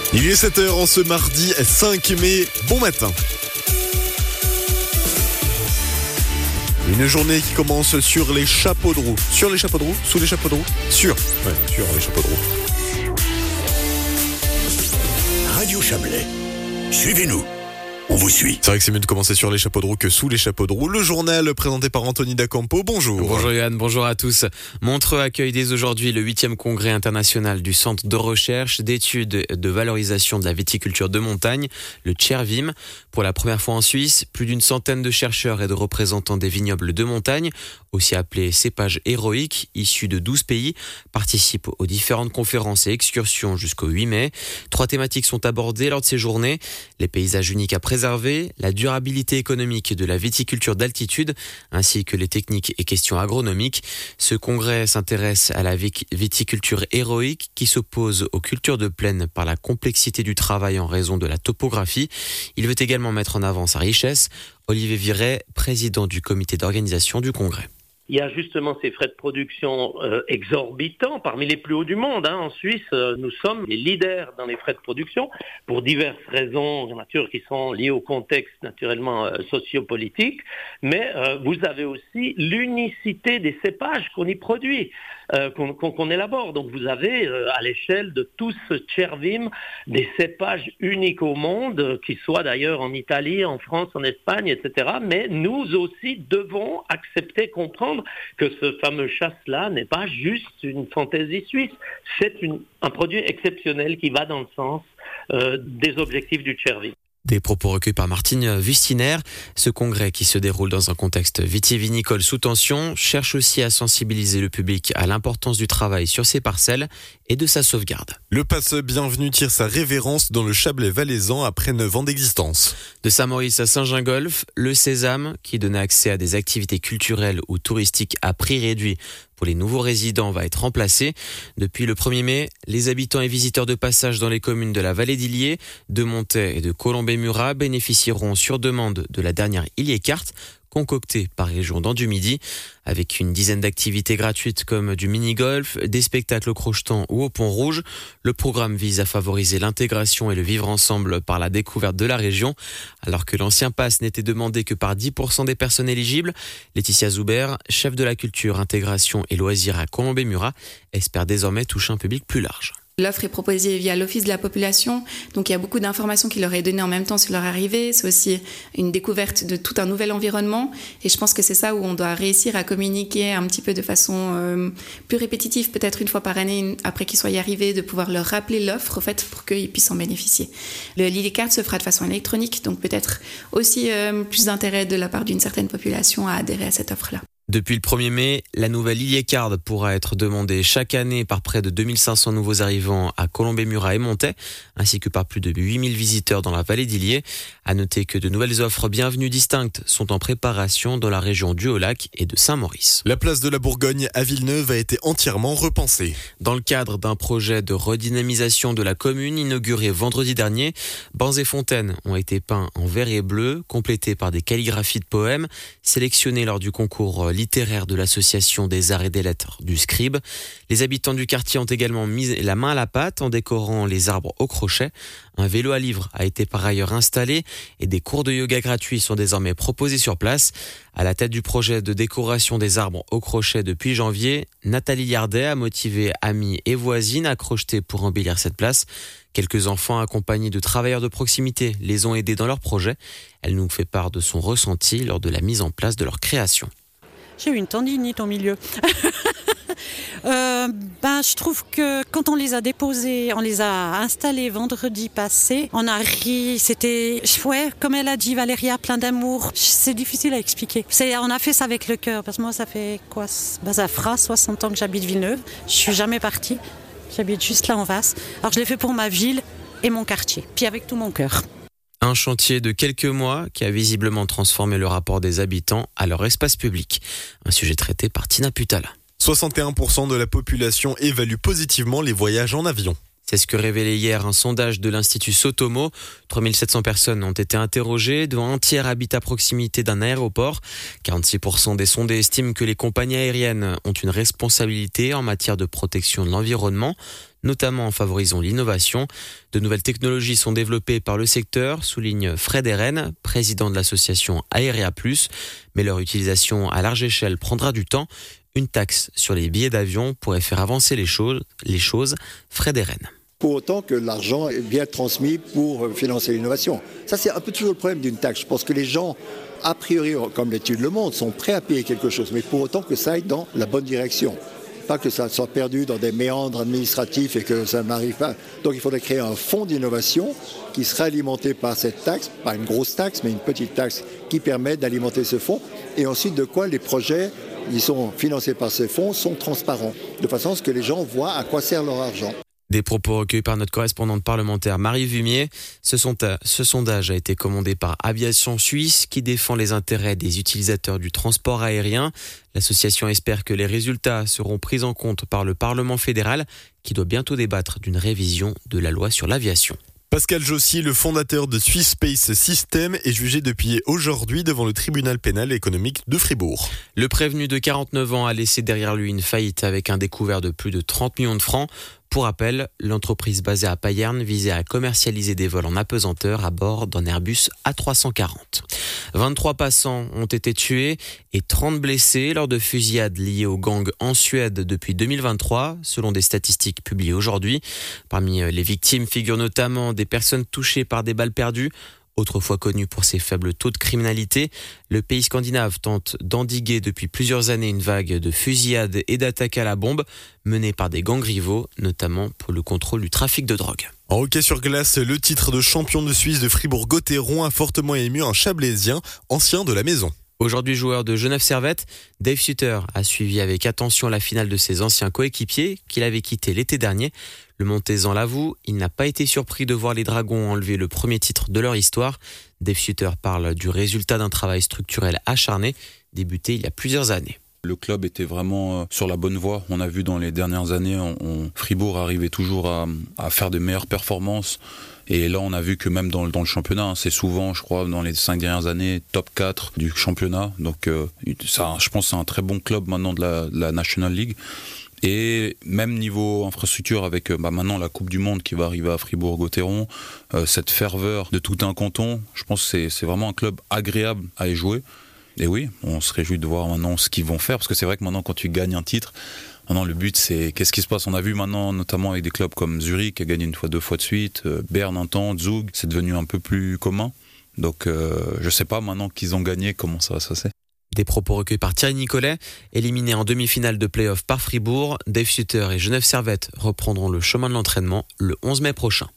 Il est 7h en ce mardi 5 mai. Bon matin. Une journée qui commence sur les chapeaux de roue. Sur les chapeaux de roue? Sous les chapeaux de roue? Sur les chapeaux de roue. Radio Chablais. Suivez-nous. On vous suit. C'est vrai que c'est mieux de commencer sur les chapeaux de roue que sous les chapeaux de roue. Le journal présenté par Anthony Dacampo. Bonjour. Bonjour Yann, bonjour à tous. Montreux accueille dès aujourd'hui le 8e congrès international du Centre de recherche, d'études et de valorisation de la viticulture de montagne, le CERVIM. Pour la première fois en Suisse, plus d'une centaine de chercheurs et de représentants des vignobles de montagne, aussi appelés cépages héroïques, issus de 12 pays, participent aux différentes conférences et excursions jusqu'au 8 mai. 3 thématiques sont abordées lors de ces journées: les paysages uniques à préserver, la durabilité économique de la viticulture d'altitude, ainsi que les techniques et questions agronomiques. Ce congrès s'intéresse à la viticulture héroïque qui s'oppose aux cultures de plaine par la complexité du travail en raison de la topographie. Il veut également mettre en avant sa richesse. Olivier Viret, président du comité d'organisation du congrès. Il y a justement ces frais de production exorbitants, parmi les plus hauts du monde. En Suisse, nous sommes les leaders dans les frais de production pour diverses raisons de nature qui sont liées au contexte naturellement sociopolitique. Mais vous avez aussi l'unicité des cépages qu'on y produit, qu'on élabore. Donc vous avez à l'échelle de tout ce CERVIM des cépages uniques au monde, qui soient d'ailleurs en Italie, en France, en Espagne, etc. Mais nous aussi devons accepter, comprendre que ce fameux chasse-là n'est pas juste une fantaisie suisse. C'est un produit exceptionnel qui va dans le sens des objectifs du CERVIM. Des propos recueillis par Martine Wustiner. Ce congrès, qui se déroule dans un contexte vitivinicole sous tension, cherche aussi à sensibiliser le public à l'importance du travail sur ses parcelles et de sa sauvegarde. Le passe Bienvenue tire sa révérence dans le Chablais valaisan après 9 ans d'existence. De Saint-Maurice à Saint-Gingolph, le Sésame, qui donnait accès à des activités culturelles ou touristiques à prix réduit pour les nouveaux résidents, va être remplacé. Depuis le 1er mai, les habitants et visiteurs de passage dans les communes de la vallée d'Illiers, de Montet et de Colombey-Murat bénéficieront sur demande de la dernière Illiers Carte, concoctée par région d'Andu-Midi, avec une dizaine d'activités gratuites comme du mini-golf, des spectacles au Crochetan ou au Pont-Rouge. Le programme vise à favoriser l'intégration et le vivre ensemble par la découverte de la région. Alors que l'ancien pass n'était demandé que par 10% des personnes éligibles, Laetitia Zoubert, chef de la culture, intégration et loisirs à Colombey-Murat, espère désormais toucher un public plus large. L'offre est proposée via l'Office de la population, donc il y a beaucoup d'informations qui leur est données en même temps sur leur arrivée. C'est aussi une découverte de tout un nouvel environnement, et je pense que c'est ça où on doit réussir à communiquer un petit peu de façon plus répétitive, peut-être une fois par année, après qu'ils soient y arrivés, de pouvoir leur rappeler l'offre, au fait, pour qu'ils puissent en bénéficier. Le Illiers Carte se fera de façon électronique, donc peut-être aussi plus d'intérêt de la part d'une certaine population à adhérer à cette offre-là. Depuis le 1er mai, la nouvelle Illiers Carte pourra être demandée chaque année par près de 2500 nouveaux arrivants à Colombey-Murat et Montet, ainsi que par plus de 8000 visiteurs dans la vallée d'Illiers. À noter que de nouvelles offres bienvenues distinctes sont en préparation dans la région du Haut-Lac et de Saint-Maurice. La place de la Bourgogne à Villeneuve a été entièrement repensée. Dans le cadre d'un projet de redynamisation de la commune inauguré vendredi dernier, bancs et fontaines ont été peints en vert et bleu, complétés par des calligraphies de poèmes, sélectionnés lors du concours littéraire de l'association des arts et des lettres du Scribe. Les habitants du quartier ont également mis la main à la pâte en décorant les arbres au crochet. Un vélo à livres a été par ailleurs installé et des cours de yoga gratuits sont désormais proposés sur place. À la tête du projet de décoration des arbres au crochet depuis janvier, Nathalie Yardet a motivé amis et voisines à crocheter pour embellir cette place. Quelques enfants accompagnés de travailleurs de proximité les ont aidés dans leur projet. Elle nous fait part de son ressenti lors de la mise en place de leur création. J'ai eu une tendinite au milieu. Je trouve que quand on les a déposés, on les a installés vendredi passé, on a ri, c'était, comme elle a dit Valéria, plein d'amour. C'est difficile à expliquer. On a fait ça avec le cœur, parce que moi ça fait ça fera 60 ans que j'habite Villeneuve. Je suis jamais partie, j'habite juste là en face. Alors je l'ai fait pour ma ville et mon quartier, puis avec tout mon cœur. Un chantier de quelques mois qui a visiblement transformé le rapport des habitants à leur espace public. Un sujet traité par Tina Putala. 61% de la population évalue positivement les voyages en avion. C'est ce que révélait hier un sondage de l'Institut Sotomo. 3700 personnes ont été interrogées, dont un tiers habitent à proximité d'un aéroport. 46% des sondés estiment que les compagnies aériennes ont une responsabilité en matière de protection de l'environnement. notamment en favorisant l'innovation. De nouvelles technologies sont développées par le secteur, souligne Fred Eren, président de l'association Aérea Plus, mais leur utilisation à large échelle prendra du temps. Une taxe sur les billets d'avion pourrait faire avancer les choses. Fred Eren. Pour autant que l'argent est bien transmis pour financer l'innovation. Ça, c'est un peu toujours le problème d'une taxe. Je pense que les gens, a priori, comme l'étude le montre, sont prêts à payer quelque chose, mais pour autant que ça aille dans la bonne direction. Pas que ça soit perdu dans des méandres administratifs et que ça n'arrive pas. Donc il faudrait créer un fonds d'innovation qui serait alimenté par cette taxe, pas une grosse taxe, mais une petite taxe qui permet d'alimenter ce fonds. Et ensuite, de quoi les projets qui sont financés par ces fonds sont transparents, de façon à ce que les gens voient à quoi sert leur argent. Des propos recueillis par notre correspondante parlementaire Marie Vumier. Ce sondage a été commandé par Aviation Suisse qui défend les intérêts des utilisateurs du transport aérien. L'association espère que les résultats seront pris en compte par le Parlement fédéral qui doit bientôt débattre d'une révision de la loi sur l'aviation. Pascal Jossy, le fondateur de Swiss Space System, est jugé depuis aujourd'hui devant le tribunal pénal économique de Fribourg. Le prévenu de 49 ans a laissé derrière lui une faillite avec un découvert de plus de 30 millions de francs. Pour rappel, l'entreprise basée à Payerne visait à commercialiser des vols en apesanteur à bord d'un Airbus A340. 23 passants ont été tués et 30 blessés lors de fusillades liées aux gangs en Suède depuis 2023, selon des statistiques publiées aujourd'hui. Parmi les victimes figurent notamment des personnes touchées par des balles perdues. Autrefois connu pour ses faibles taux de criminalité, le pays scandinave tente d'endiguer depuis plusieurs années une vague de fusillades et d'attaques à la bombe menées par des gangs rivaux, notamment pour le contrôle du trafic de drogue. En hockey sur glace, le titre de champion de Suisse de Fribourg-Gotteron a fortement ému un Chablaisien, ancien de la maison. Aujourd'hui joueur de Genève-Servette, Dave Sutter a suivi avec attention la finale de ses anciens coéquipiers qu'il avait quittés l'été dernier. Le Montaisan l'avoue, il n'a pas été surpris de voir les Dragons enlever le premier titre de leur histoire. Dave Sutter parle du résultat d'un travail structurel acharné, débuté il y a plusieurs années. Le club était vraiment sur la bonne voie. On a vu dans les dernières années, Fribourg arrivait toujours à faire de meilleures performances. Et là, on a vu que même dans le championnat, c'est souvent, je crois, dans les 5 dernières années, top 4 du championnat. Donc, ça, je pense que c'est un très bon club maintenant de la National League. Et même niveau infrastructure avec maintenant la Coupe du Monde qui va arriver à Fribourg-Gotteron, cette ferveur de tout un canton, je pense que c'est vraiment un club agréable à y jouer. Et oui, on se réjouit de voir maintenant ce qu'ils vont faire, parce que c'est vrai que maintenant quand tu gagnes un titre, maintenant le but c'est qu'est-ce qui se passe. On a vu maintenant notamment avec des clubs comme Zurich qui a gagné 2 fois de suite, Berne un temps, Zug, c'est devenu un peu plus commun. Donc je sais pas maintenant qu'ils ont gagné comment ça va se passer. Des propos recueillis par Thierry Nicolet, éliminé en demi-finale de play-off par Fribourg. Dave Sutter et Genève-Servette reprendront le chemin de l'entraînement le 11 mai prochain.